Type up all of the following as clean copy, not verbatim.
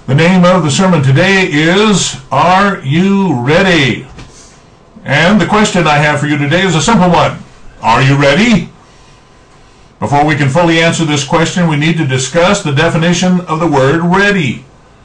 The name of the sermon today is, Are You Ready? And the question I have for you today is a simple one. Are you ready? Before we can fully answer this question, we need to discuss the definition of the word ready.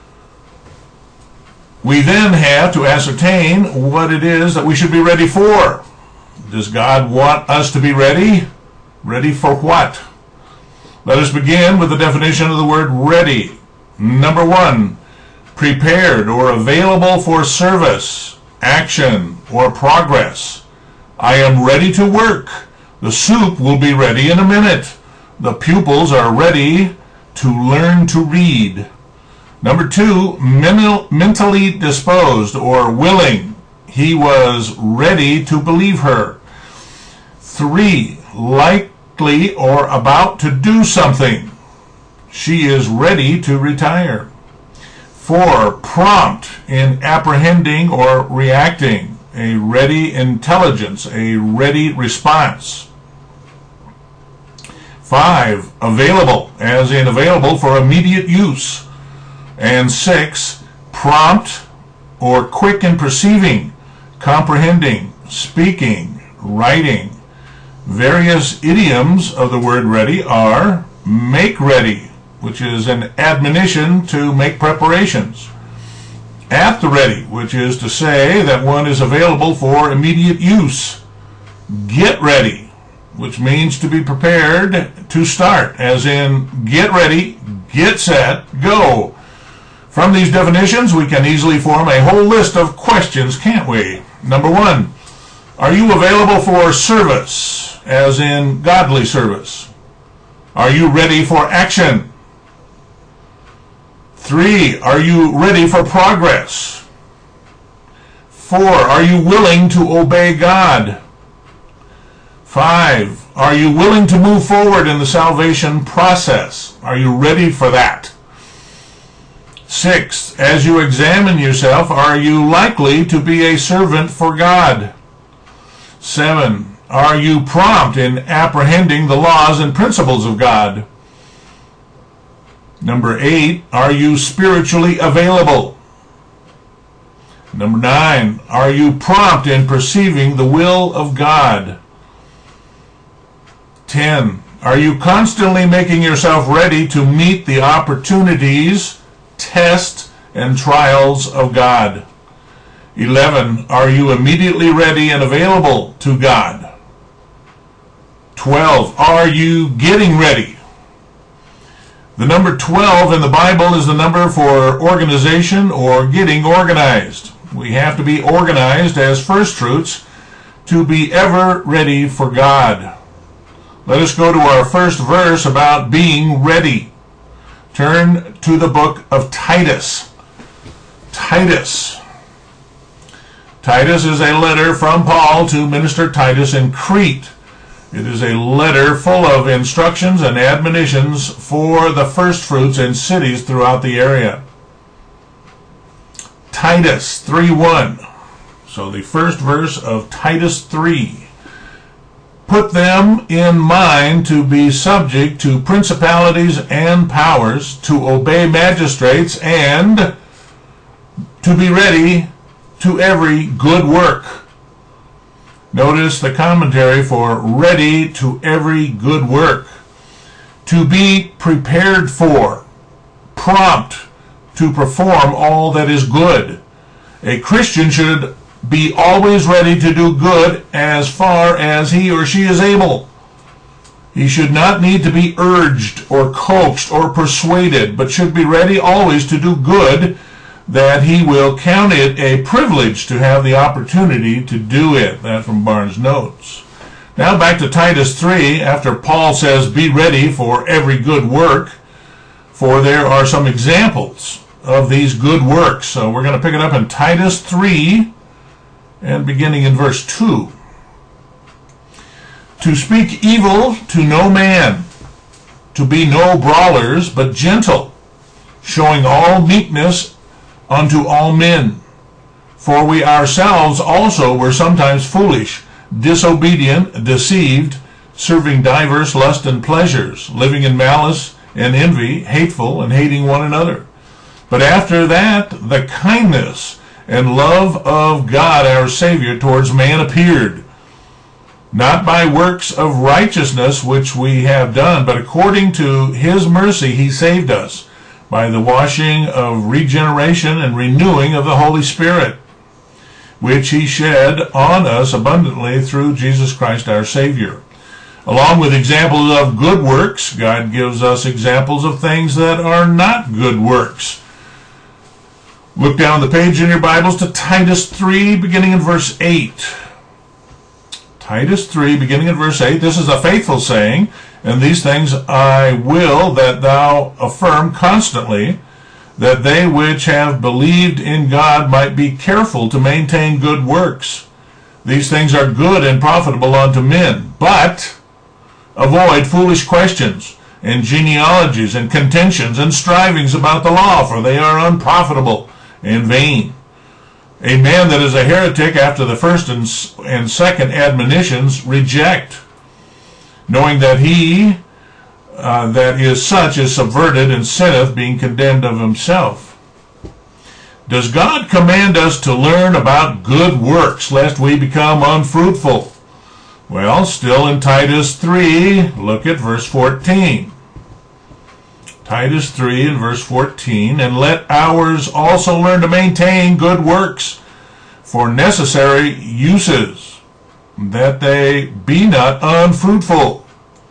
We then have to ascertain what it is that we should be ready for. Does God want us to be ready? Ready for what? Let us begin with the definition of the word ready. Number one, prepared or available for service, action, or progress. I am ready to work. The soup will be ready in a minute. The pupils are ready to learn to read. Number two, mentally disposed or willing. He was ready to believe her. Three, likely or about to do something. She is ready to retire. Four, prompt in apprehending or reacting. A ready intelligence, a ready response. Five, available, as in available for immediate use. And six, prompt or quick in perceiving, comprehending, speaking, writing. Various idioms of the word ready are make ready, which is an admonition to make preparations. At the ready, which is to say that one is available for immediate use. Get ready, which means to be prepared to start, as in get ready, get set, go. From these definitions, we can easily form a whole list of questions, can't we? Number one, are you available for service, as in godly service? Are you ready for action? 3, are you ready for progress? 4, are you willing to obey God? 5, are you willing to move forward in the salvation process? Are you ready for that? 6, as you examine yourself, are you likely to be a servant for God? 7, are you prompt in apprehending the laws and principles of God? Number 8, are you spiritually available? Number 9, are you prompt in perceiving the will of God? 10, are you constantly making yourself ready to meet the opportunities, tests, and trials of God? 11, are you immediately ready and available to God? 12, are you getting ready? The number 12 in the Bible is the number for organization or getting organized. We have to be organized as first fruits to be ever ready for God. Let us go to our first verse about being ready. Turn to the book of Titus. Titus. Titus is a letter from Paul to Minister Titus in Crete. It is a letter full of instructions and admonitions for the first fruits in cities throughout the area. Titus 3:1. So the first verse of Titus 3. Put them in mind to be subject to principalities and powers, to obey magistrates, and to be ready to every good work. Notice the commentary for ready to every good work. To be prepared for, prompt to perform all that is good. A Christian should be always ready to do good as far as he or she is able. He should not need to be urged or coaxed or persuaded, but should be ready always to do good, that he will count it a privilege to have the opportunity to do it. That from Barnes' Notes. Now back to Titus 3, after Paul says, be ready for every good work, for there are some examples of these good works. So we're going to pick it up in Titus 3, and beginning in verse 2. To speak evil to no man, to be no brawlers, but gentle, showing all meekness unto all men. For we ourselves also were sometimes foolish, disobedient, deceived, serving divers lusts and pleasures, living in malice and envy, hateful, and hating one another. But after that, the kindness and love of God our Savior towards man appeared, not by works of righteousness which we have done, but according to his mercy he saved us, by the washing of regeneration and renewing of the Holy Spirit, which he shed on us abundantly through Jesus Christ our Savior. Along with examples of good works, God gives us examples of things that are not good works. Look down the page in your Bibles to Titus 3, beginning in verse 8. Titus 3, beginning in verse 8. This is a faithful saying, and these things I will that thou affirm constantly, that they which have believed in God might be careful to maintain good works. These things are good and profitable unto men, but avoid foolish questions, and genealogies, and contentions, and strivings about the law, for they are unprofitable and vain. A man that is a heretic after the first and second admonitions reject, knowing that he that is such is subverted and sinneth, being condemned of himself. Does God command us to learn about good works, lest we become unfruitful? Well, still in Titus 3, look at verse 14. Titus 3 and verse 14, and let ours also learn to maintain good works for necessary uses, that they be not unfruitful.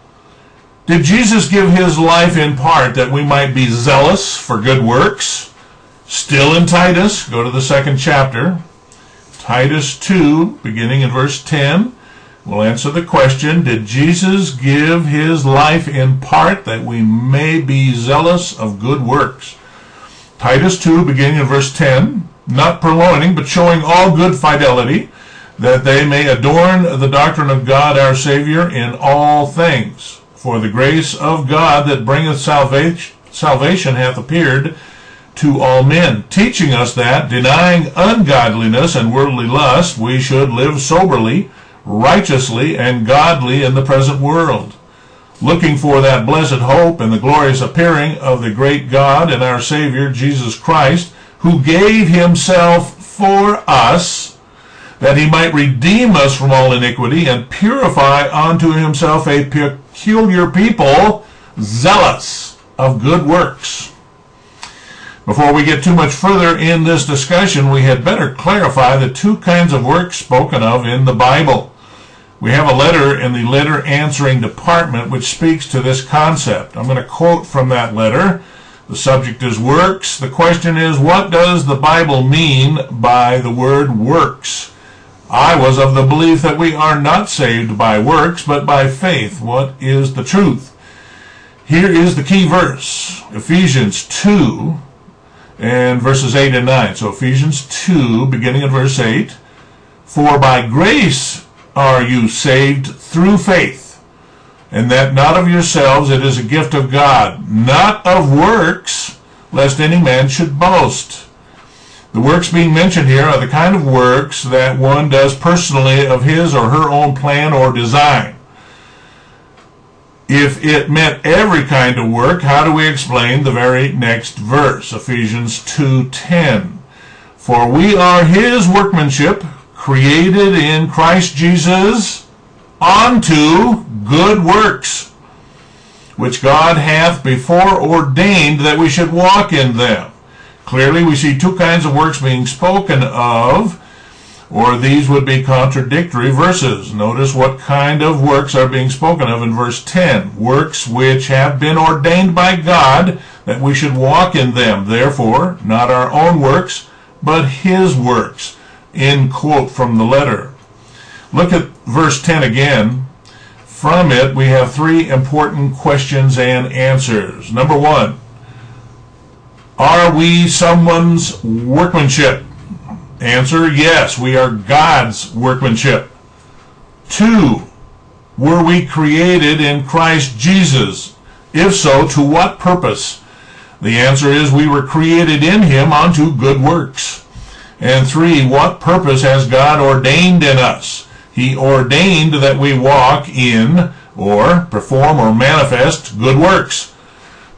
Did Jesus give his life in part that we might be zealous for good works? Still in Titus, go to the second chapter, Titus 2, beginning in verse 10. We'll answer the question, did Jesus give his life in part that we may be zealous of good works? Titus 2, beginning in verse 10, not purloining, but showing all good fidelity, that they may adorn the doctrine of God our Savior in all things. For the grace of God that bringeth salvation hath appeared to all men, teaching us that, denying ungodliness and worldly lust, we should live soberly, righteously, and godly in the present world, looking for that blessed hope and the glorious appearing of the great God and our Savior Jesus Christ, who gave himself for us, that he might redeem us from all iniquity and purify unto himself a peculiar people, zealous of good works. Before we get too much further in this discussion, we had better clarify the two kinds of works spoken of in the Bible. We have a letter in the letter answering department which speaks to this concept. I'm going to quote from that letter. The subject is works. The question is, what does the Bible mean by the word works? I was of the belief that we are not saved by works, but by faith. What is the truth? Here is the key verse, Ephesians 2 and verses 8 and 9. So Ephesians 2, beginning at verse 8, for by grace are you saved through faith, and that not of yourselves, it is a gift of God, not of works, lest any man should boast. The works being mentioned here are the kind of works that one does personally of his or her own plan or design. If it meant every kind of work, how do we explain the very next verse, Ephesians 2:10? For we are his workmanship, created in Christ Jesus unto good works, which God hath before ordained that we should walk in them. Clearly we see two kinds of works being spoken of, or these would be contradictory verses. Notice what kind of works are being spoken of in verse 10. Works which have been ordained by God that we should walk in them. Therefore, not our own works, but his works. End quote from the letter. Look at verse 10 again. From it, we have three important questions and answers. Number one, are we someone's workmanship? Answer, yes, we are God's workmanship. 2, were we created in Christ Jesus? If so, to what purpose? The answer is we were created in him unto good works. And 3, what purpose has God ordained in us? He ordained that we walk in or perform or manifest good works.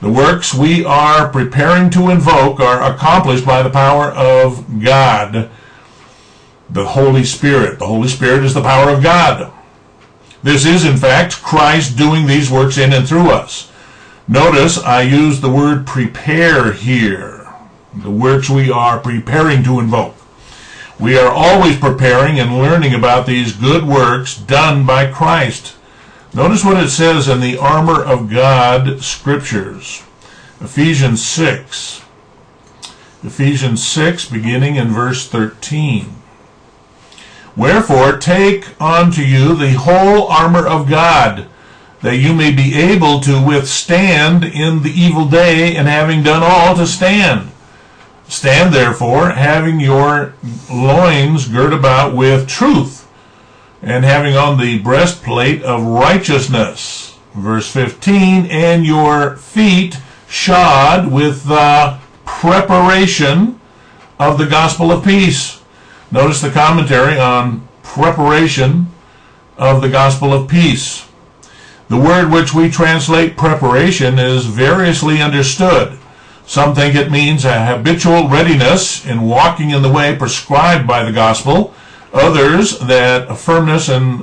The works we are preparing to invoke are accomplished by the power of God, the Holy Spirit. The Holy Spirit is the power of God. This is, in fact, Christ doing these works in and through us. Notice I use the word prepare here. The works we are preparing to invoke. We are always preparing and learning about these good works done by Christ. Notice what it says in the armor of God scriptures. Ephesians 6. Ephesians 6, beginning in verse 13. Wherefore, take unto you the whole armor of God, that you may be able to withstand in the evil day, and having done all, to stand. Stand therefore, having your loins girt about with truth, and having on the breastplate of righteousness. Verse 15, and your feet shod with the preparation of the gospel of peace. Notice the commentary on preparation of the gospel of peace. The word which we translate preparation is variously understood. Some think it means a habitual readiness in walking in the way prescribed by the gospel. Others, that a firmness and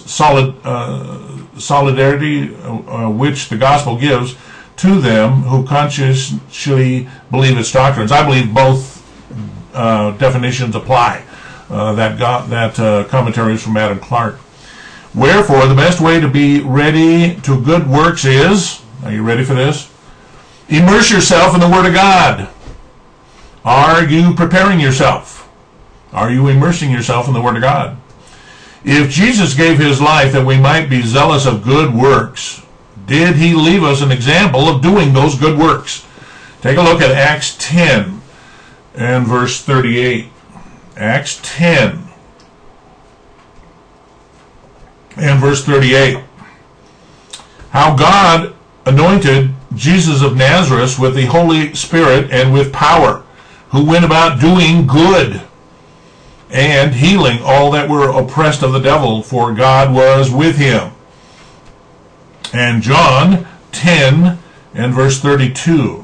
solidarity which the gospel gives to them who consciously believe its doctrines. I believe both definitions apply. That commentary is from Adam Clark. Wherefore, the best way to be ready to good works is, are you ready for this? Immerse yourself in the Word of God. Are you preparing yourself? Are you immersing yourself in the Word of God? If Jesus gave his life that we might be zealous of good works, did he leave us an example of doing those good works? Take a look at Acts 10 and verse 38. Acts 10 and verse 38. How God anointed Jesus of Nazareth with the Holy Spirit and with power, who went about doing good and healing all that were oppressed of the devil, for God was with him. And John 10 and verse 32.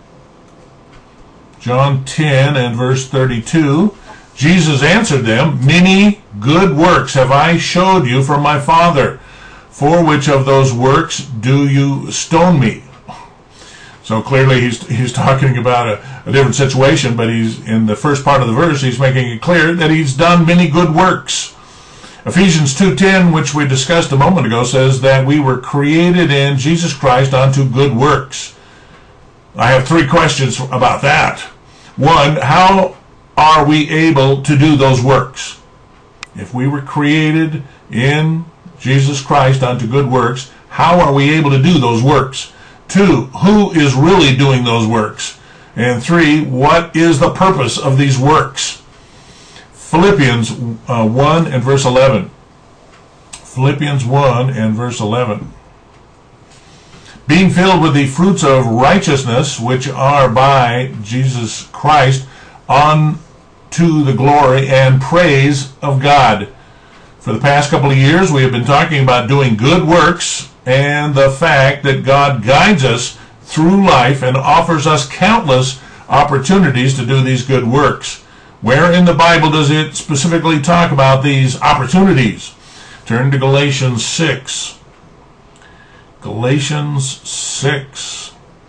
John 10 and verse 32. Jesus answered them, Many good works have I showed you from my Father. For which of those works do you stone me? So clearly he's talking about a different situation, but he's in the first part of the verse, he's making it clear that he's done many good works. Ephesians 2:10, which we discussed a moment ago, says that we were created in Jesus Christ unto good works. I have three questions about that. One, how are we able to do those works? If we were created in Jesus Christ unto good works, how are we able to do those works? Two, who is really doing those works? And three, what is the purpose of these works? Philippians 1 and verse 11. Philippians 1 and verse 11. Being filled with the fruits of righteousness, which are by Jesus Christ, unto the glory and praise of God. For the past couple of years, we have been talking about doing good works and the fact that God guides us through life and offers us countless opportunities to do these good works. Where in the Bible does it specifically talk about these opportunities? Turn to Galatians 6. Galatians 6.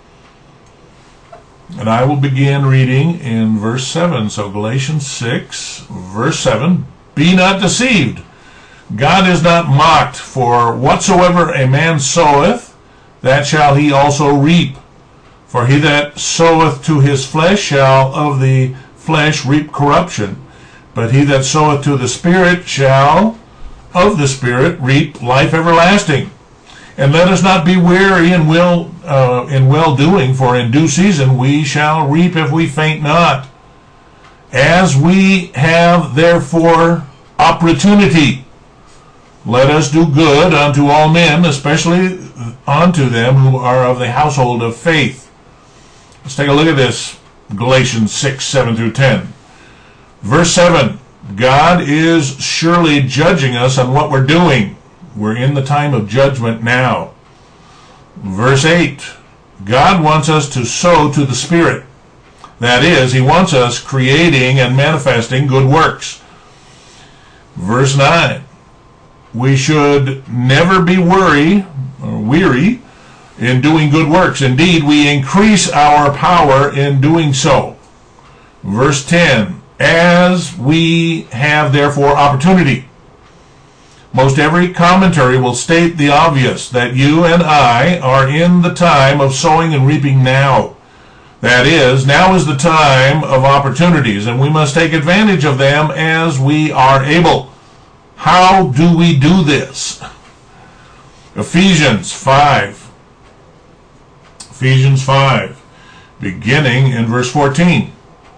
And I will begin reading in verse 7. So Galatians 6, verse 7. Be not deceived. God is not mocked, for whatsoever a man soweth, that shall he also reap. For he that soweth to his flesh shall of the flesh reap corruption, but he that soweth to the Spirit shall of the Spirit reap life everlasting. And let us not be weary in well-doing, for in due season we shall reap if we faint not. As we have therefore opportunity, let us do good unto all men, especially unto them who are of the household of faith. Let's take a look at this. Galatians 6, 7 through 10. Verse 7. God is surely judging us on what we're doing. We're in the time of judgment now. Verse 8. God wants us to sow to the Spirit. That is, he wants us creating and manifesting good works. Verse 9, we should never be weary in doing good works. Indeed, we increase our power in doing so. Verse 10, as we have therefore opportunity. Most every commentary will state the obvious, that you and I are in the time of sowing and reaping now. That is, now is the time of opportunities, and we must take advantage of them as we are able. How do we do this? Ephesians 5. Ephesians 5, beginning in verse 14.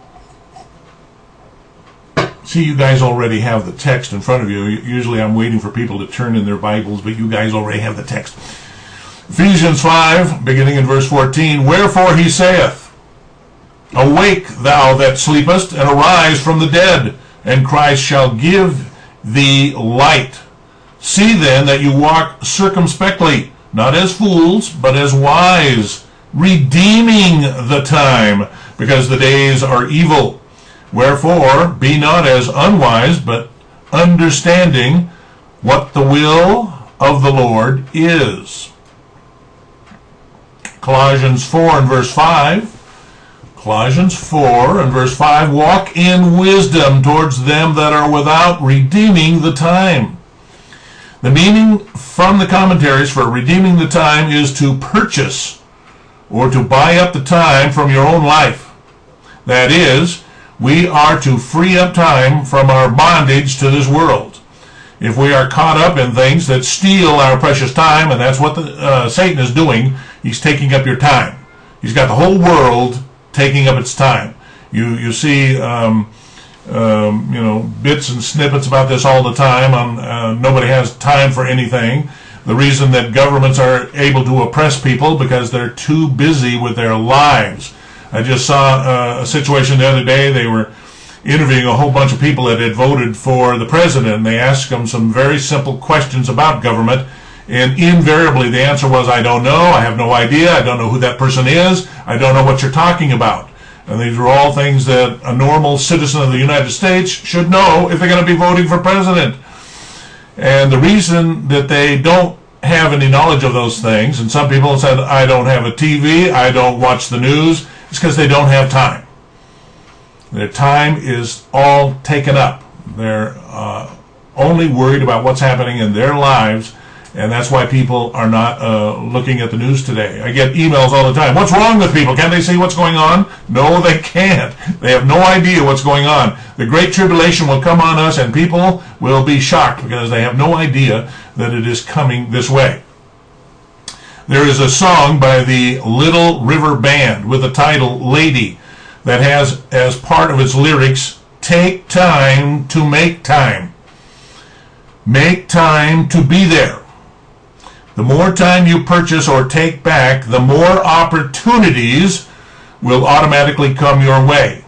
See, you guys already have the text in front of you. Usually I'm waiting for people to turn in their Bibles, but you guys already have the text. Ephesians 5, beginning in verse 14. Wherefore he saith, awake thou that sleepest, and arise from the dead, and Christ shall give thee light. See then that you walk circumspectly, not as fools, but as wise, redeeming the time, because the days are evil. Wherefore, be not as unwise, but understanding what the will of the Lord is. Colossians 4 and verse 5. Colossians 4 and verse 5, walk in wisdom towards them that are without, redeeming the time. The meaning from the commentaries for redeeming the time is to purchase or to buy up the time from your own life. That is, we are to free up time from our bondage to this world. If we are caught up in things that steal our precious time, and that's what Satan is doing, he's taking up your time. He's got the whole world taking up its time. You see, bits and snippets about this all the time. Nobody has time for anything. The reason that governments are able to oppress people because they're too busy with their lives. I just saw a situation the other day. They were interviewing a whole bunch of people that had voted for the president, and they asked them some very simple questions about government, and invariably the answer was, I don't know, I have no idea, I don't know who that person is, I don't know what you're talking about. And these are all things that a normal citizen of the United States should know if they're going to be voting for president. And the reason that they don't have any knowledge of those things, and some people said, I don't have a TV, I don't watch the news, it's because they don't have time. Their time is all taken up. They're only worried about what's happening in their lives, and that's why people are not looking at the news today. I get emails all the time. What's wrong with people? Can't they see what's going on? No, they can't. They have no idea what's going on. The Great Tribulation will come on us, and people will be shocked because they have no idea that it is coming this way. There is a song by the Little River Band with the title Lady that has as part of its lyrics, take time to make time. Make time to be there. The more time you purchase or take back, the more opportunities will automatically come your way.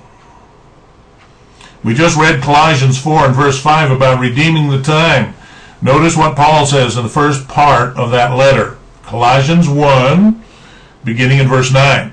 We just read Colossians 4 and verse 5 about redeeming the time. Notice what Paul says in the first part of that letter. Colossians 1, beginning in verse 9.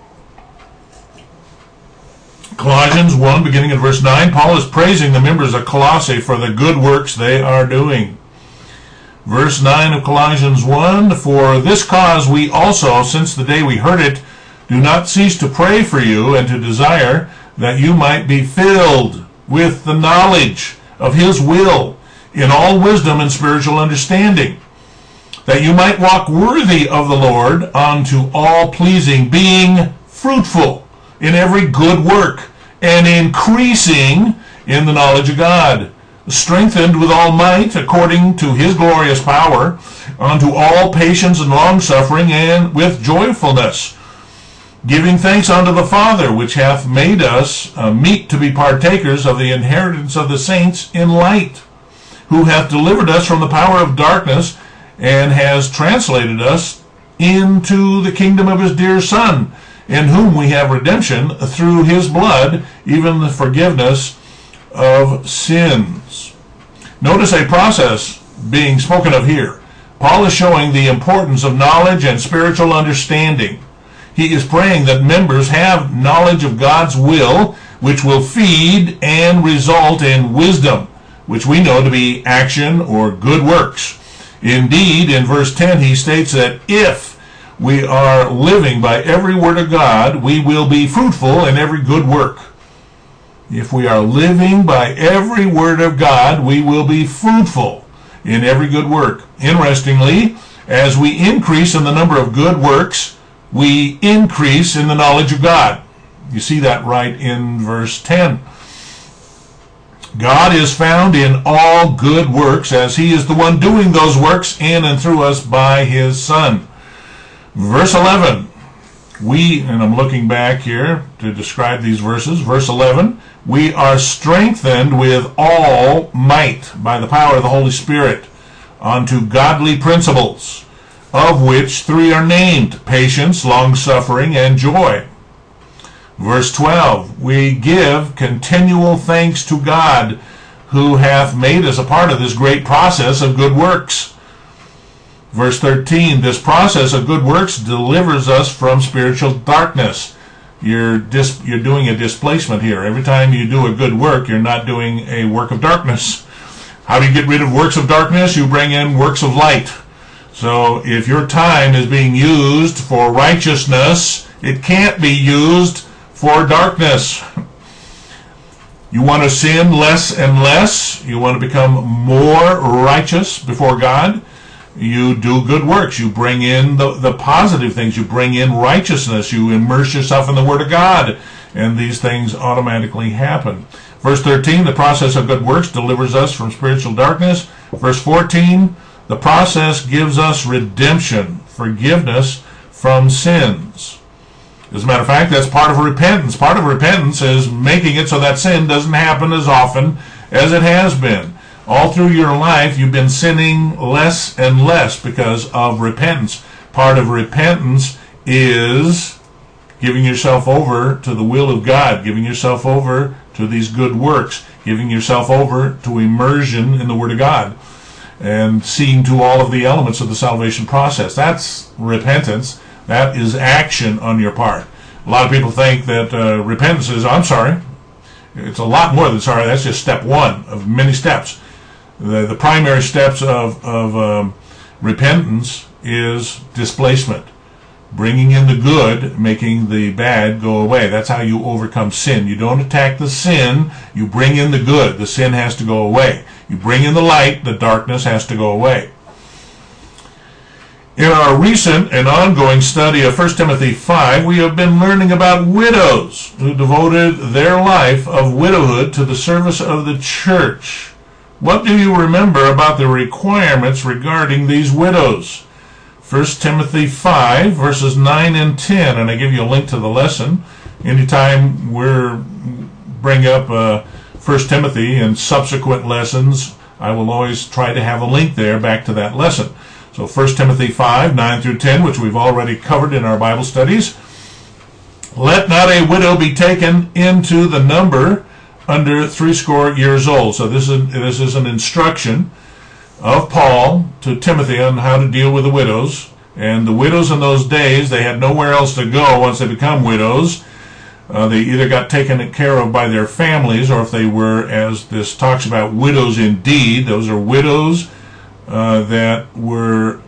Colossians 1, beginning in verse 9, Paul is praising the members of Colossae for the good works they are doing. Verse 9 of Colossians 1, for this cause we also, since the day we heard it, do not cease to pray for you and to desire that you might be filled with the knowledge of his will in all wisdom and spiritual understanding, that you might walk worthy of the Lord unto all pleasing, being fruitful in every good work, and increasing in the knowledge of God, strengthened with all might according to his glorious power, unto all patience and longsuffering, and with joyfulness, giving thanks unto the Father, which hath made us meet to be partakers of the inheritance of the saints in light, who hath delivered us from the power of darkness, and has translated us into the kingdom of his dear Son, in whom we have redemption through his blood, even the forgiveness of sins. Notice a process being spoken of here. Paul is showing the importance of knowledge and spiritual understanding. He is praying that members have knowledge of God's will, which will feed and result in wisdom, which we know to be action or good works. Indeed, in verse 10, he states that if we are living by every word of God, we will be fruitful in every good work. If we are living by every word of God, we will be fruitful in every good work. Interestingly, as we increase in the number of good works, we increase in the knowledge of God. You see that right in verse 10. God is found in all good works, as he is the one doing those works in and through us by his Son. Verse 11, and I'm looking back here to describe these verses. Verse 11, we are strengthened with all might by the power of the Holy Spirit unto godly principles, of which three are named: patience, long-suffering, and joy. Verse 12, we give continual thanks to God, who hath made us a part of this great process of good works. Verse 13, this process of good works delivers us from spiritual darkness. You're doing a displacement here. Every time you do a good work, you're not doing a work of darkness. How do you get rid of works of darkness? You bring in works of light. So if your time is being used for righteousness, it can't be used for darkness. You want to sin less and less. You want to become more righteous before God. You do good works. You bring in the positive things. You bring in righteousness. You immerse yourself in the Word of God. And these things automatically happen. Verse 13, the process of good works delivers us from spiritual darkness. Verse 14, the process gives us redemption, forgiveness from sins. As a matter of fact, that's part of repentance. Part of repentance is making it so that sin doesn't happen as often as it has been. All through your life, you've been sinning less and less because of repentance. Part of repentance is giving yourself over to the will of God, giving yourself over to these good works, giving yourself over to immersion in the Word of God, and seeing to all of the elements of the salvation process. That's repentance. That is action on your part. A lot of people think that repentance is, I'm sorry. It's a lot more than sorry. That's just step one of many steps. The primary steps of repentance is displacement. Bringing in the good, making the bad go away. That's how you overcome sin. You don't attack the sin, you bring in the good. The sin has to go away. You bring in the light, the darkness has to go away. In our recent and ongoing study of 1 Timothy 5, we have been learning about widows who devoted their life of widowhood to the service of the church. What do you remember about the requirements regarding these widows? 1 Timothy 5, verses 9 and 10, and I give you a link to the lesson. Anytime we bring up 1 Timothy and subsequent lessons, I will always try to have a link there back to that lesson. So 1 Timothy 5, 9 through 10, which we've already covered in our Bible studies. Let not a widow be taken into the number under 80 years old. So this is an instruction of Paul to Timothy on how to deal with the widows. And the widows in those days, they had nowhere else to go once they become widows. They either got taken care of by their families, or if they were, as this talks about, widows indeed, those are widows that were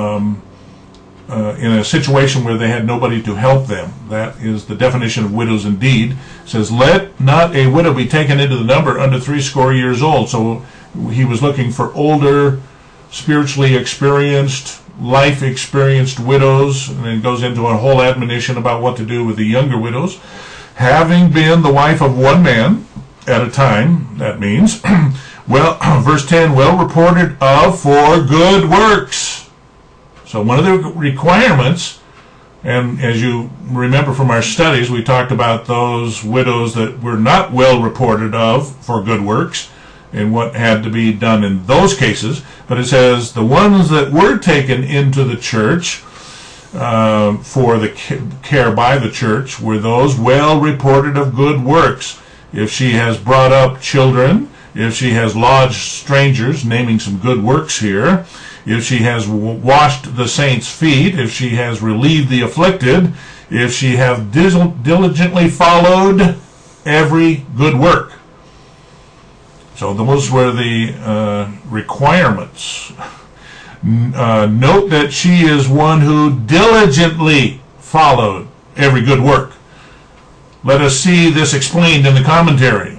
in a situation where they had nobody to help them. That is the definition of widows indeed. It says, let not a widow be taken into the number under 80 years old. So he was looking for older, spiritually experienced, life-experienced widows, and it goes into a whole admonition about what to do with the younger widows. Having been the wife of one man at a time, that means, well, verse 10, well reported of for good works. So one of the requirements, and as you remember from our studies, we talked about those widows that were not well reported of for good works, and what had to be done in those cases. But it says the ones that were taken into the church for the care by the church were those well reported of good works. If she has brought up children, if she has lodged strangers, naming some good works here, if she has washed the saints' feet, if she has relieved the afflicted, if she have diligently followed every good work. So those were the requirements. Note that she is one who diligently followed every good work. Let us see this explained in the commentary.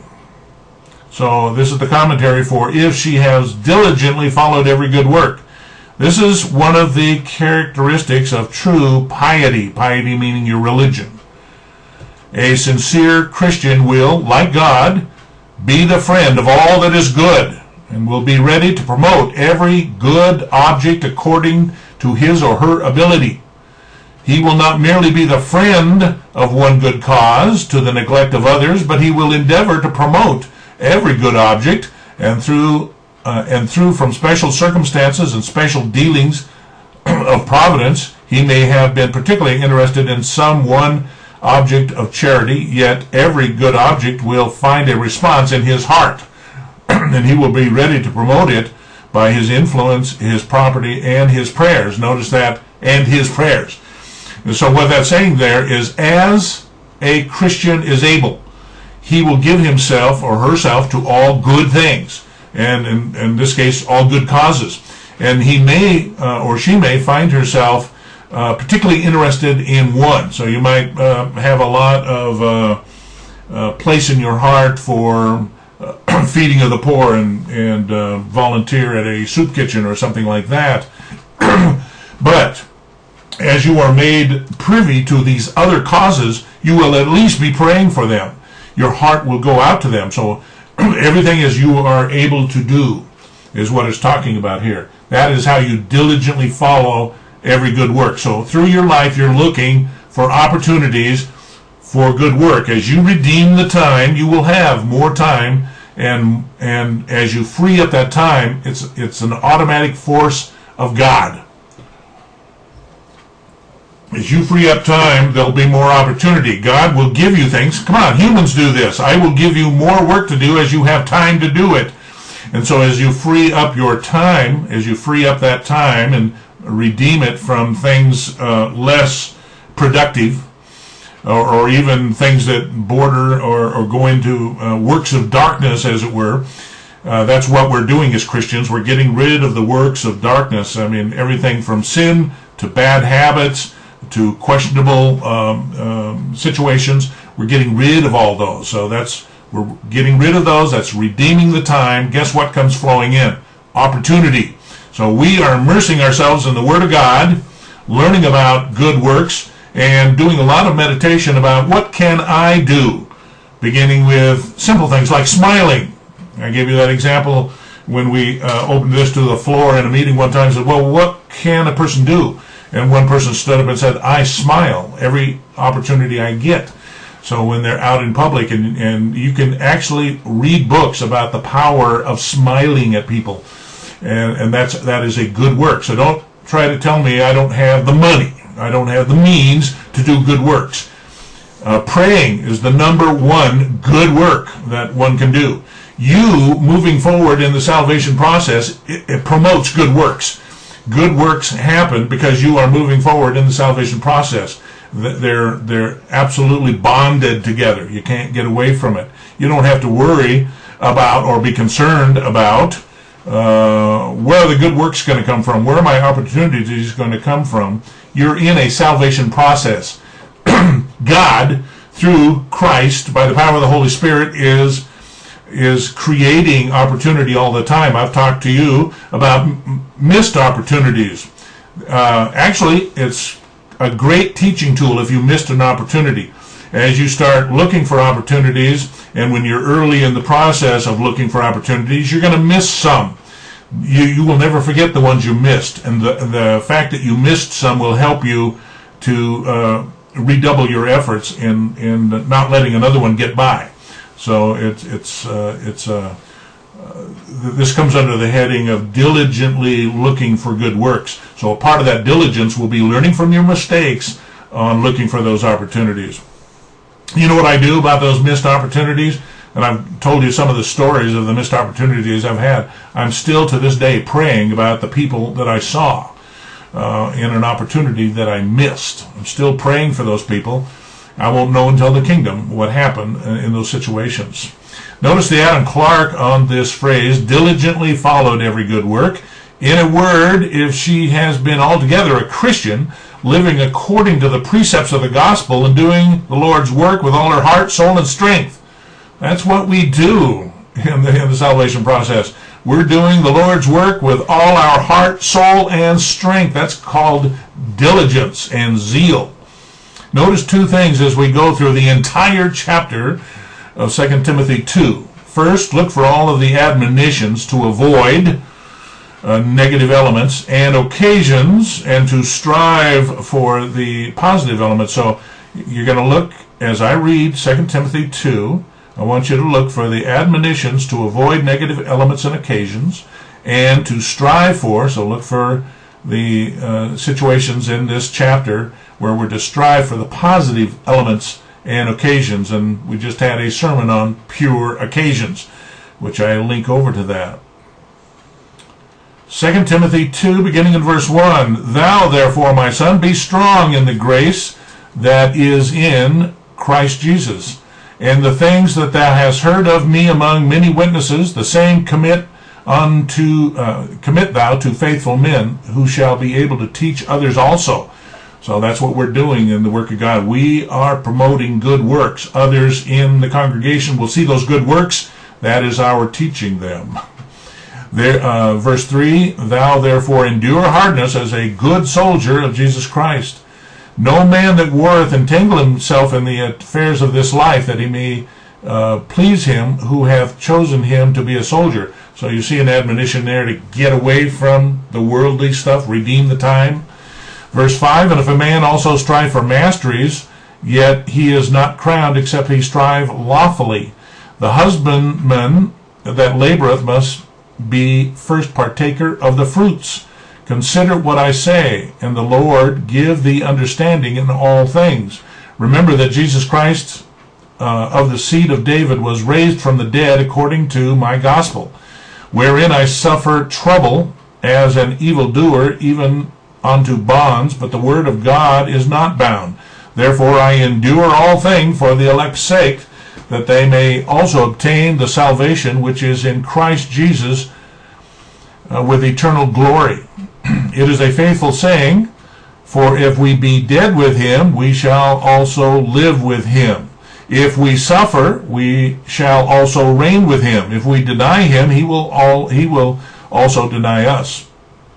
So this is the commentary for if she has diligently followed every good work. This is one of the characteristics of true piety. Piety meaning your religion. A sincere Christian will, like God, be the friend of all that is good, and will be ready to promote every good object according to his or her ability. He will not merely be the friend of one good cause to the neglect of others, but he will endeavor to promote every good object, and through from special circumstances and special dealings of providence, he may have been particularly interested in some one object of charity, yet every good object will find a response in his heart, and he will be ready to promote it by his influence, his property, and his prayers. Notice that, and his prayers. And so what that's saying there is, as a Christian is able, he will give himself or herself to all good things, and in this case, all good causes. And he may or she may find herself particularly interested in one. So you might have a lot of place in your heart for feeding of the poor and volunteer at a soup kitchen or something like that. But as you are made privy to these other causes, you will at least be praying for them. Your heart will go out to them. So everything as you are able to do is what it's talking about here. That is how you diligently follow every good work. So through your life, you're looking for opportunities for good work. As you redeem the time, you will have more time, and as you free up that time, it's an automatic force of God. As you free up time, there'll be more opportunity. God will give you things. Come on, humans do this. I will give you more work to do as you have time to do it. And so as you free up your time, as you free up that time and redeem it from things less productive, or even things that border or go into works of darkness, as it were, that's what we're doing as Christians. We're getting rid of the works of darkness. I mean, everything from sin to bad habits to questionable situations. We're getting rid of all those. So we're getting rid of those. That's redeeming the time. Guess what comes flowing in? Opportunity. So we are immersing ourselves in the Word of God, learning about good works, and doing a lot of meditation about what can I do, beginning with simple things like smiling. I gave you that example when we opened this to the floor in a meeting one time and said, well, what can a person do? And one person stood up and said, I smile every opportunity I get. So when they're out in public, and you can actually read books about the power of smiling at people, and that is a good work. So don't try to tell me I don't have the money, I don't have the means to do good works. Praying is the number one good work that one can do. You moving forward in the salvation process, it promotes good works. Good works happen because you are moving forward in the salvation process. They're absolutely bonded together. You can't get away from it. You don't have to worry about or be concerned about where are the good works going to come from, where are my opportunities going to come from. You're in a salvation process. God, through Christ, by the power of the Holy Spirit, is creating opportunity all the time. I've talked to you about missed opportunities. Actually, it's a great teaching tool if you missed an opportunity. As you start looking for opportunities, and when you're early in the process of looking for opportunities, you're going to miss some. You will never forget the ones you missed, and the fact that you missed some will help you to redouble your efforts in not letting another one get by. So this comes under the heading of diligently looking for good works. So a part of that diligence will be learning from your mistakes on looking for those opportunities. You know what I do about those missed opportunities? and I've told you some of the stories of the missed opportunities I've had, I'm still to this day praying about the people that I saw in an opportunity that I missed. I'm still praying for those people. I won't know until the kingdom what happened in those situations. Notice the Adam Clarke on this phrase, diligently followed every good work. In a word, if she has been altogether a Christian, living according to the precepts of the gospel and doing the Lord's work with all her heart, soul, and strength. That's what we do in the salvation process. We're doing the Lord's work with all our heart, soul, and strength. That's called diligence and zeal. Notice two things as we go through the entire chapter of 2 Timothy 2. First, look for all of the admonitions to avoid negative elements and occasions, and to strive for the positive elements. So you're going to look, as I read 2 Timothy 2, I want you to look for the admonitions to avoid negative elements and occasions, and to strive for, so look for the situations in this chapter where we're to strive for the positive elements and occasions. And we just had a sermon on pure occasions, which I link over to that. 2 Timothy 2, beginning in verse 1, Thou therefore, my son, be strong in the grace that is in Christ Jesus. And the things that thou hast heard of me among many witnesses, the same commit thou to faithful men, who shall be able to teach others also. So that's what we're doing in the work of God. We are promoting good works. Others in the congregation will see those good works. That is our teaching them. Verse 3, Thou therefore endure hardness as a good soldier of Jesus Christ. No man that warreth entangle himself in the affairs of this life, that he may please him who hath chosen him to be a soldier. So you see an admonition there to get away from the worldly stuff, redeem the time. Verse 5, And if a man also strive for masteries, yet he is not crowned, except he strive lawfully. The husbandman that laboreth must be first partaker of the fruits. Consider what I say, and the Lord give thee understanding in all things. Remember that Jesus Christ of the seed of David was raised from the dead according to my gospel, wherein I suffer trouble as an evildoer, even unto bonds, but the word of God is not bound. Therefore I endure all things for the elect's sake, that they may also obtain the salvation which is in Christ Jesus with eternal glory. It is a faithful saying, for if we be dead with him, we shall also live with him. If we suffer, we shall also reign with him. If we deny him, he will also deny us.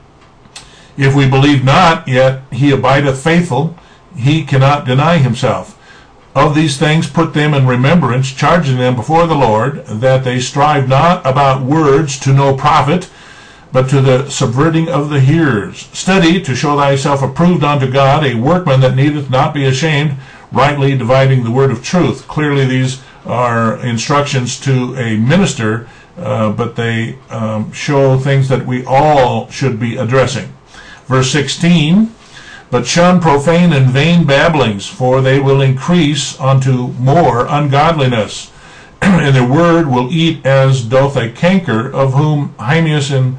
If we believe not, yet he abideth faithful, he cannot deny himself. Of these things put them in remembrance, charging them before the Lord, that they strive not about words to no profit, but to the subverting of the hearers. Study to show thyself approved unto God, a workman that needeth not be ashamed, rightly dividing the word of truth. Clearly these are instructions to a minister, but they show things that we all should be addressing. Verse 16, But shun profane and vain babblings, for they will increase unto more ungodliness. And their word will eat as doth a canker, of whom Hymenaeus and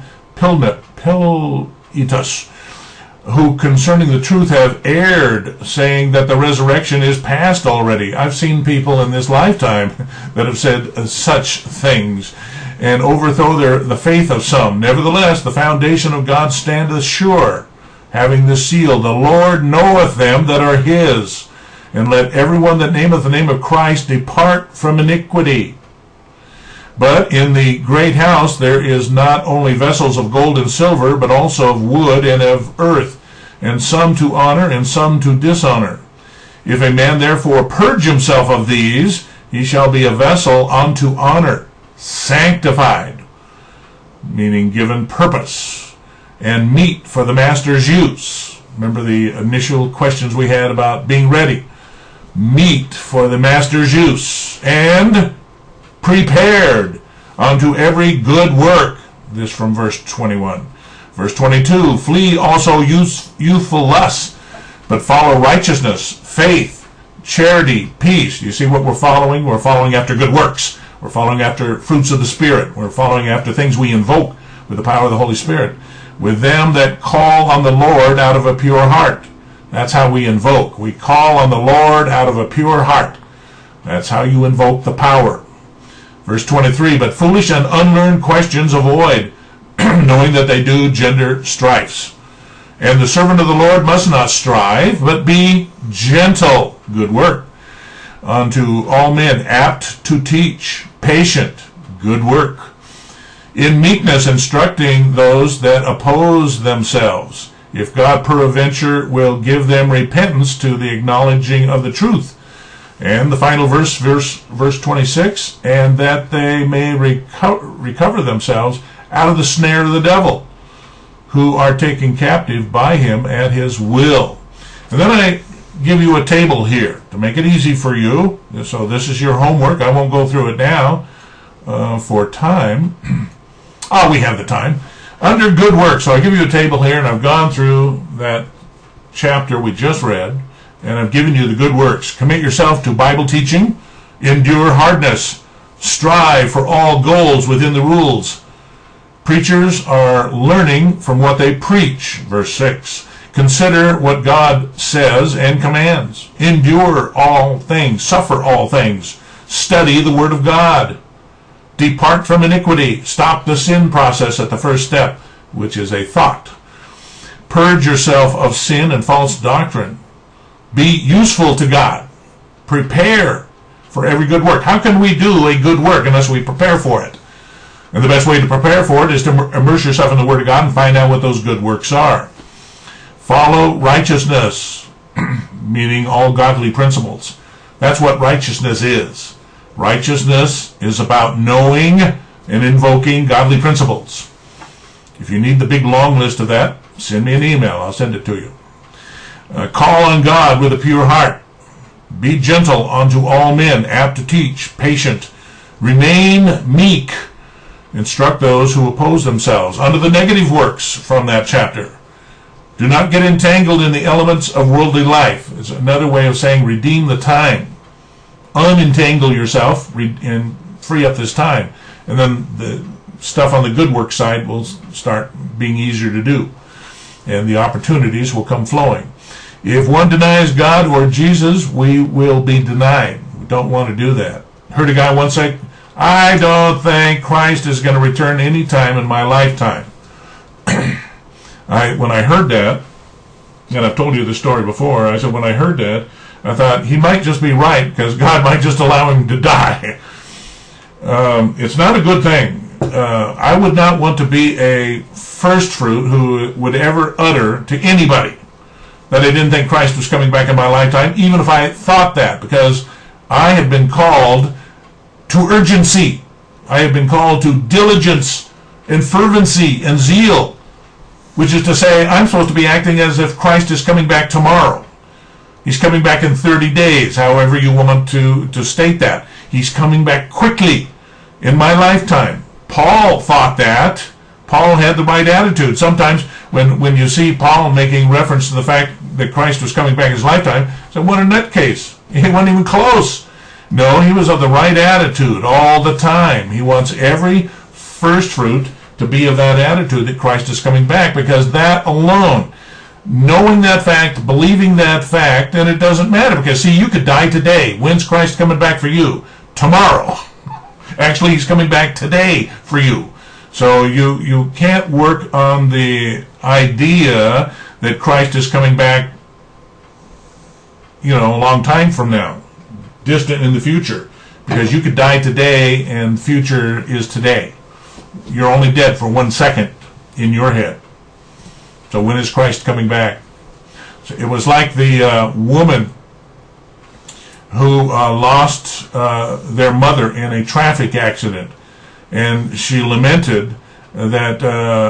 Philetus, who concerning the truth have erred, saying that the resurrection is past already. I've seen people in this lifetime that have said such things, and overthrow the faith of some. Nevertheless, the foundation of God standeth sure, having this seal, The Lord knoweth them that are his. And let everyone that nameth the name of Christ depart from iniquity. But in the great house there is not only vessels of gold and silver, but also of wood and of earth, and some to honor and some to dishonor. If a man therefore purge himself of these, he shall be a vessel unto honor, sanctified, meaning given purpose, and meet for the master's use. Remember the initial questions we had about being ready. Meet for the master's use, and prepared unto every good work. This from verse 21. Verse 22, Flee also youthful lusts, but follow righteousness, faith, charity, peace. You see what we're following? We're following after good works. We're following after fruits of the Spirit. We're following after things we invoke with the power of the Holy Spirit. With them that call on the Lord out of a pure heart. That's how we invoke. We call on the Lord out of a pure heart. That's how you invoke the power. Verse 23, but foolish and unlearned questions avoid, knowing that they do gender strifes. And the servant of the Lord must not strive, but be gentle, good work, unto all men, apt to teach, patient, good work, in meekness instructing those that oppose themselves, if God peradventure will give them repentance to the acknowledging of the truth. And the final verse 26, and that they may recover themselves out of the snare of the devil, who are taken captive by him at his will. And then I give you a table here to make it easy for you. So this is your homework. I won't go through it now for time. We have the time. Under good work, so I give you a table here, and I've gone through that chapter we just read, and I've given you the good works. Commit yourself to Bible teaching, endure hardness, strive for all goals within the rules. Preachers are learning from what they preach. Verse 6. Consider what God says and commands. Endure all things, suffer all things. Study the Word of God. Depart from iniquity. Stop the sin process at the first step, which is a thought. Purge yourself of sin and false doctrine. Be useful to God. Prepare for every good work. How can we do a good work unless we prepare for it? And the best way to prepare for it is to immerse yourself in the Word of God and find out what those good works are. Follow righteousness, meaning all godly principles. That's what righteousness is. Righteousness is about knowing and invoking godly principles. If you need the big long list of that, send me an email. I'll send it to you. Call on God with a pure heart. Be gentle unto all men, apt to teach, patient. Remain meek. Instruct those who oppose themselves. Under the negative works from that chapter. Do not get entangled in the elements of worldly life. It's another way of saying redeem the time. Unentangle yourself and free up this time. And then the stuff on the good work side will start being easier to do. And the opportunities will come flowing. If one denies God or Jesus, we will be denied. We don't want to do that. Heard a guy once say, I don't think Christ is going to return any time in my lifetime. When I heard that, and I've told you this story before, I said when I heard that, I thought he might just be right because God might just allow him to die. It's not a good thing. I would not want to be a first fruit who would ever utter to anybody that I didn't think Christ was coming back in my lifetime, even if I thought that, because I have been called to urgency. I have been called to diligence and fervency and zeal, which is to say, I'm supposed to be acting as if Christ is coming back tomorrow. He's coming back in 30 days, however you want to state that. He's coming back quickly in my lifetime. Paul thought that. Paul had the right attitude. Sometimes when you see Paul making reference to the fact that Christ was coming back in his lifetime, so what a nutcase. He wasn't even close. No, he was of the right attitude all the time. He wants every first fruit to be of that attitude that Christ is coming back, because that alone, knowing that fact, believing that fact, then it doesn't matter, because see, you could die today. When's Christ coming back for you? Tomorrow. Actually, he's coming back today for you. So you can't work on the idea that Christ is coming back, a long time from now, distant in the future, because you could die today and the future is today. You're only dead for 1 second in your head. So when is Christ coming back? So it was like the woman who lost their mother in a traffic accident, and she lamented that,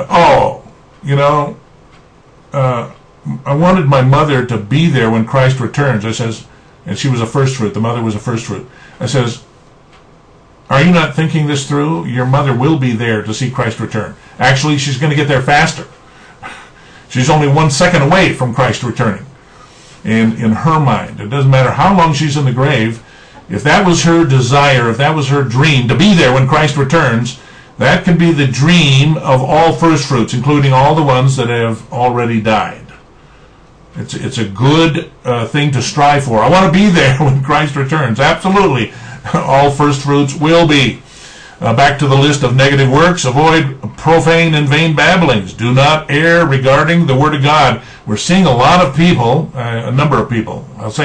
I wanted my mother to be there when Christ returns. I says, and she was a first fruit. The mother was a first fruit. I says, are you not thinking this through? Your mother will be there to see Christ return. Actually, she's going to get there faster. She's only 1 second away from Christ returning. And in her mind, it doesn't matter how long she's in the grave, If that was her desire, if that was her dream, to be there when Christ returns, that could be the dream of all first fruits, including all the ones that have already died. It's a good thing to strive for. I want to be there when Christ returns. Absolutely. All first fruits will be. Back to the list of negative works. Avoid profane and vain babblings. Do not err regarding the Word of God. We're seeing a lot of people, a number of people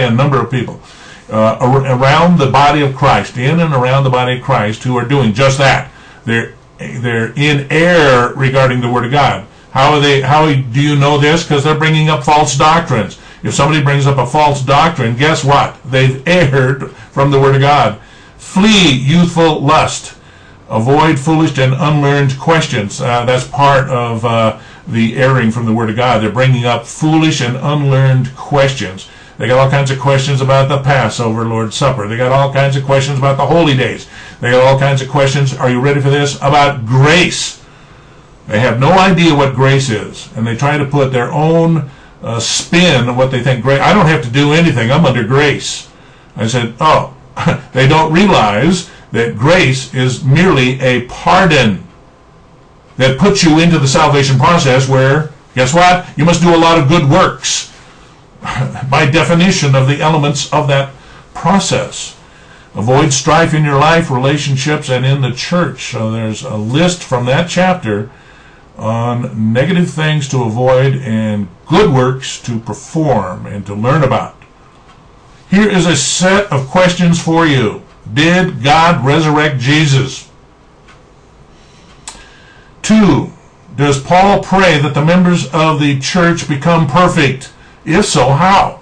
around the body of Christ, in and around the body of Christ, who are doing just that. They're in error regarding the Word of God. How do you know this? Because they're bringing up false doctrines. If somebody brings up a false doctrine, guess what? They've erred from the Word of God. Flee youthful lust. Avoid foolish and unlearned questions. That's part of the erring from the Word of God. They're bringing up foolish and unlearned questions. They got all kinds of questions about the Passover, Lord's Supper. They got all kinds of questions about the holy days. They got all kinds of questions, are you ready for this, about grace. They have no idea what grace is, and they try to put their own spin on what they think grace. I don't have to do anything. I'm under grace. I said, oh, they don't realize that grace is merely a pardon that puts you into the salvation process where, guess what? You must do a lot of good works by definition of the elements of that process. Avoid strife in your life, relationships, and in the church. So there's a list from that chapter on negative things to avoid and good works to perform and to learn about. Here is a set of questions for you. Did God resurrect Jesus? 2. Does Paul pray that the members of the church become perfect? If so, how?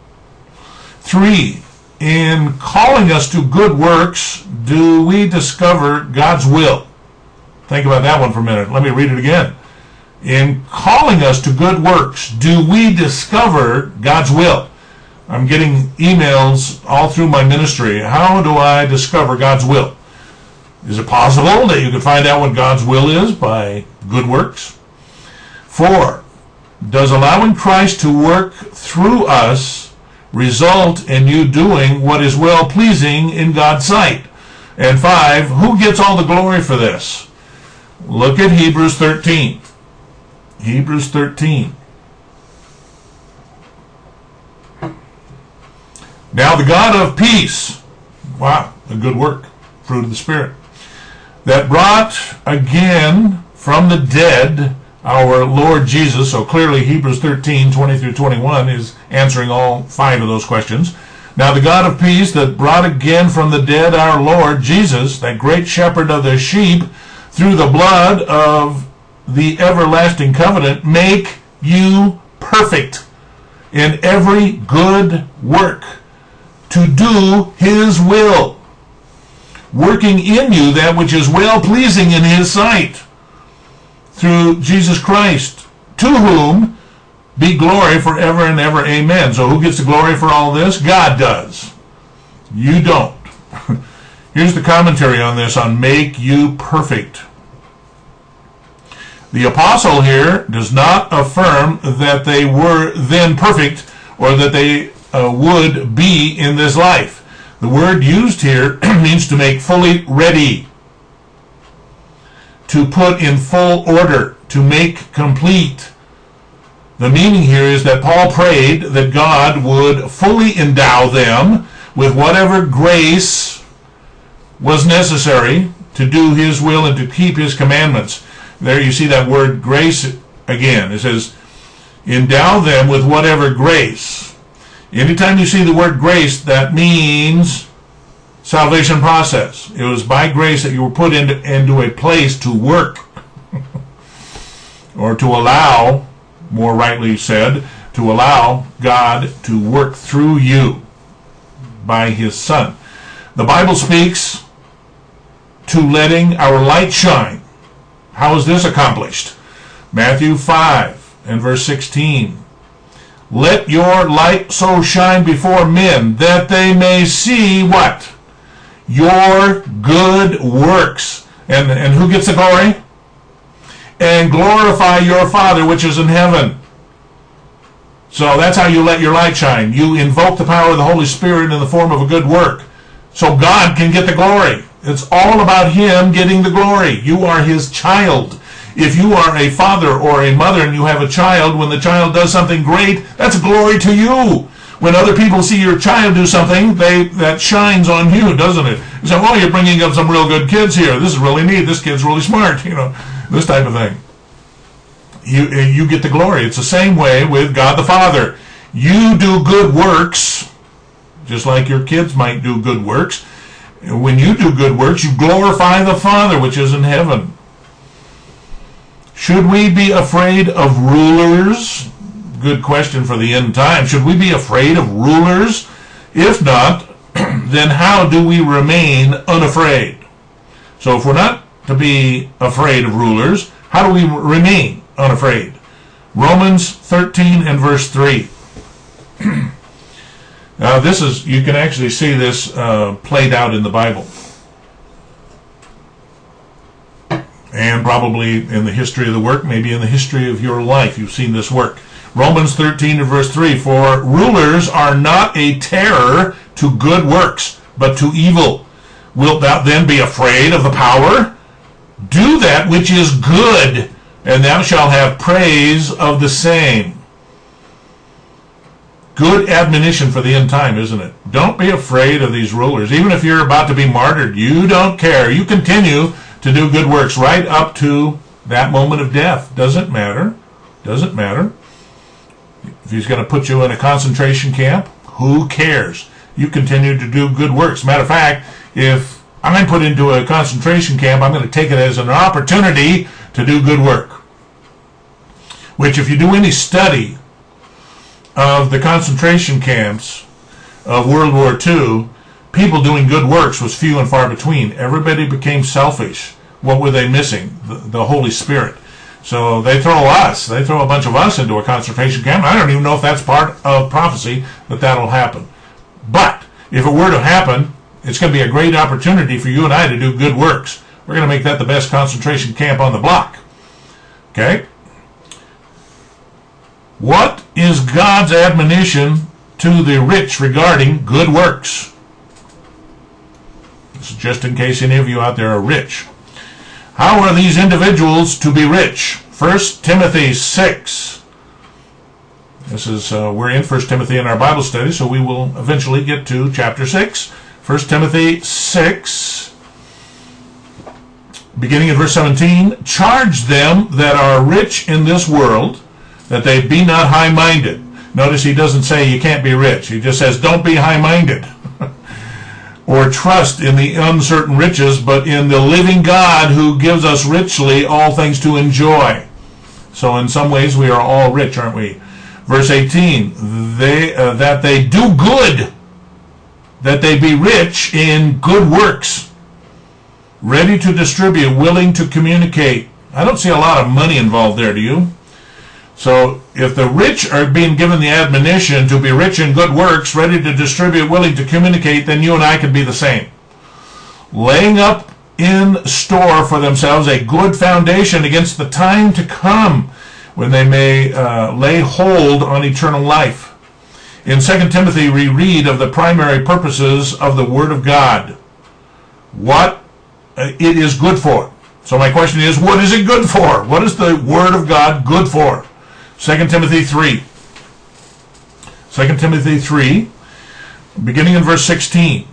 3. In calling us to good works, do we discover God's will? Think about that one for a minute. Let me read it again. In calling us to good works, do we discover God's will? I'm getting emails all through my ministry. How do I discover God's will? Is it possible that you can find out what God's will is by good works? 4. Does allowing Christ to work through us result in you doing what is well-pleasing in God's sight? And 5. Who gets all the glory for this? Look at Hebrews 13. Hebrews 13. Now the God of peace, wow, a good work, fruit of the Spirit, that brought again from the dead our Lord Jesus. So clearly Hebrews 13, 20 through 21 is answering all 5 of those questions. Now the God of peace that brought again from the dead our Lord Jesus, that great shepherd of the sheep, through the blood of the everlasting covenant, make you perfect in every good work, to do his will, working in you that which is well-pleasing in his sight, through Jesus Christ, to whom be glory forever and ever. Amen. So who gets the glory for all this? God does. You don't. Here's the commentary on this, on make you perfect. The apostle here does not affirm that they were then perfect or that they would be in this life. The word used here means to make fully ready, to put in full order, to make complete. The meaning here is that Paul prayed that God would fully endow them with whatever grace was necessary to do his will and to keep his commandments. There you see that word grace again. It says, endow them with whatever grace. Anytime you see the word grace, that means salvation process. It was by grace that you were put into a place to work, or to allow, more rightly said, to allow God to work through you by his Son. The Bible speaks to letting our light shine. How is this accomplished? Matthew 5 and verse 16. Let your light so shine before men that they may see what? Your good works. And who gets the glory? And glorify your Father which is in heaven. So that's how you let your light shine. You invoke the power of the Holy Spirit in the form of a good work. so God can get the glory. It's all about him getting the glory. You are his child. If you are a father or a mother and you have a child, when the child does something great, that's glory to you. When other people see your child do something, that shines on you, doesn't it? You say, well, you're bringing up some real good kids here. This is really neat. This kid's really smart, this type of thing. You get the glory. It's the same way with God the Father. You do good works, just like your kids might do good works. When you do good works, you glorify the Father which is in heaven. Should we be afraid of rulers? Good question for the end time. Should we be afraid of rulers? If not, then how do we remain unafraid? So if we're not to be afraid of rulers, how do we remain unafraid? Romans 13 and verse 3. Now you can actually see this played out in the Bible. And probably in the history of the work, maybe in the history of your life, you've seen this work. Romans 13 and verse 3, for rulers are not a terror to good works, but to evil. Wilt thou then be afraid of the power? Do that which is good, and thou shalt have praise of the same. Good admonition for the end time, isn't it? Don't be afraid of these rulers. Even if you're about to be martyred, you don't care. You continue to do good works right up to that moment of death. Doesn't matter. Doesn't matter. If he's going to put you in a concentration camp, who cares? You continue to do good works. Matter of fact, if I'm put into a concentration camp, I'm going to take it as an opportunity to do good work. Which, if you do any study of the concentration camps of World War II, people doing good works was few and far between. Everybody became selfish. What were they missing? The Holy Spirit. So they throw a bunch of us into a concentration camp. I don't even know if that's part of prophecy that'll happen. But if it were to happen, it's going to be a great opportunity for you and I to do good works. We're going to make that the best concentration camp on the block. Okay? What is God's admonition to the rich regarding good works? This is just in case any of you out there are rich. How are these individuals to be rich? 1 Timothy 6. This is we're in 1 Timothy in our Bible study, so we will eventually get to chapter 6. 1 Timothy 6, beginning at verse 17. Charge them that are rich in this world, that they be not high-minded. Notice he doesn't say you can't be rich. He just says don't be high-minded. Or trust in the uncertain riches, but in the living God who gives us richly all things to enjoy. So in some ways we are all rich, aren't we? Verse 18, that they do good, that they be rich in good works, ready to distribute, willing to communicate. I don't see a lot of money involved there, do you? So if the rich are being given the admonition to be rich in good works, ready to distribute, willing to communicate, then you and I could be the same. Laying up in store for themselves a good foundation against the time to come, when they may lay hold on eternal life. In 2 Timothy, we read of the primary purposes of the Word of God. What it is good for. So my question is, what is it good for? What is the Word of God good for? 2 Timothy 3. 2 Timothy 3, beginning in verse 16.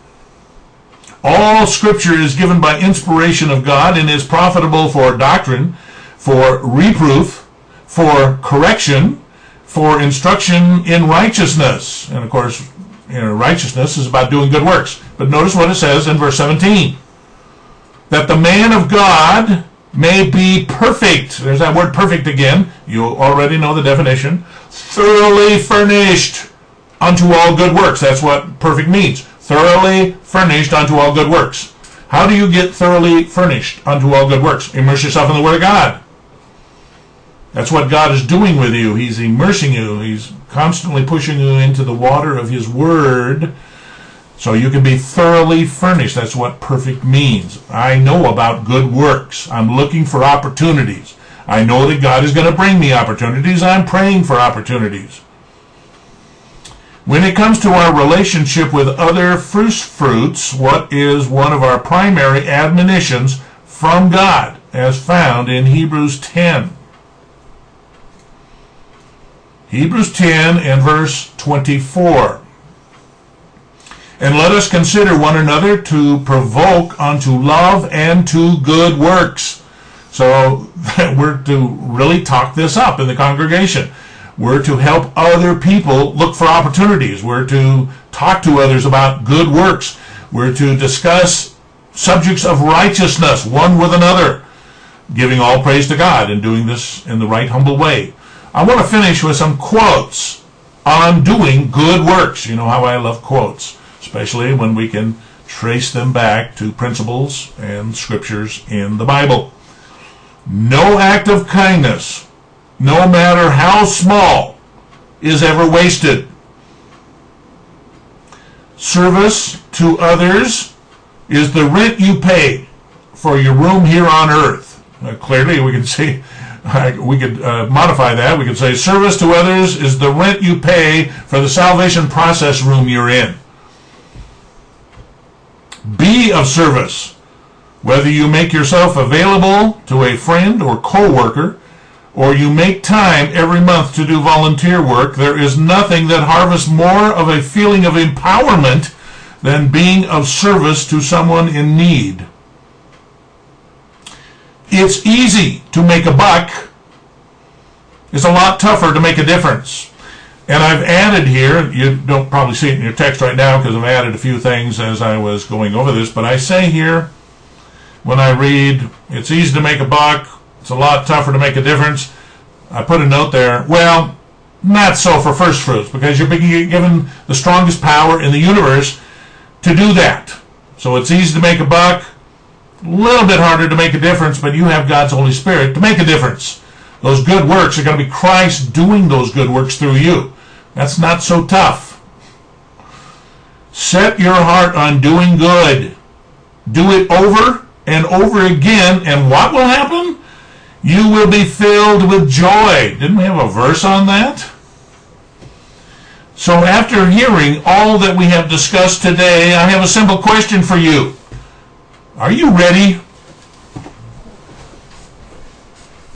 All Scripture is given by inspiration of God and is profitable for doctrine, for reproof, for correction, for instruction in righteousness. And of course, righteousness is about doing good works. But notice what it says in verse 17. That the man of God may be perfect. There's that word perfect again. You already know the definition. Thoroughly furnished unto all good works. That's what perfect means. Thoroughly furnished unto all good works. How do you get thoroughly furnished unto all good works? Immerse yourself in the Word of God. That's what God is doing with you. He's immersing you. He's constantly pushing you into the water of His Word so you can be thoroughly furnished. That's what perfect means. I know about good works. I'm looking for opportunities. I know that God is going to bring me opportunities. I'm praying for opportunities. When it comes to our relationship with other first fruits, what is one of our primary admonitions from God, as found in Hebrews 10? Hebrews 10 and verse 24. And let us consider one another to provoke unto love and to good works. So we're to really talk this up in the congregation. We're to help other people look for opportunities. We're to talk to others about good works. We're to discuss subjects of righteousness one with another, giving all praise to God and doing this in the right humble way. I want to finish with some quotes on doing good works. You know how I love quotes, especially when we can trace them back to principles and scriptures in the Bible. No act of kindness, no matter how small, is ever wasted. Service to others is the rent you pay for your room here on earth. Clearly, we can say, we could modify that. We could say service to others is the rent you pay for the salvation process room you're in. Be of service. Whether you make yourself available to a friend or co-worker, or you make time every month to do volunteer work, there is nothing that harvests more of a feeling of empowerment than being of service to someone in need. It's easy to make a buck. It's a lot tougher to make a difference. And I've added here, you don't probably see it in your text right now because I've added a few things as I was going over this, but I say here, when I read, it's easy to make a buck, it's a lot tougher to make a difference, I put a note there, well, not so for first fruits, because you're being given the strongest power in the universe to do that. So it's easy to make a buck, a little bit harder to make a difference, but you have God's Holy Spirit to make a difference. Those good works are going to be Christ doing those good works through you. That's not so tough. Set your heart on doing good. Do it over and over again, and what will happen? You will be filled with joy. Didn't we have a verse on that? So after hearing all that we have discussed today, I have a simple question for you. Are you ready?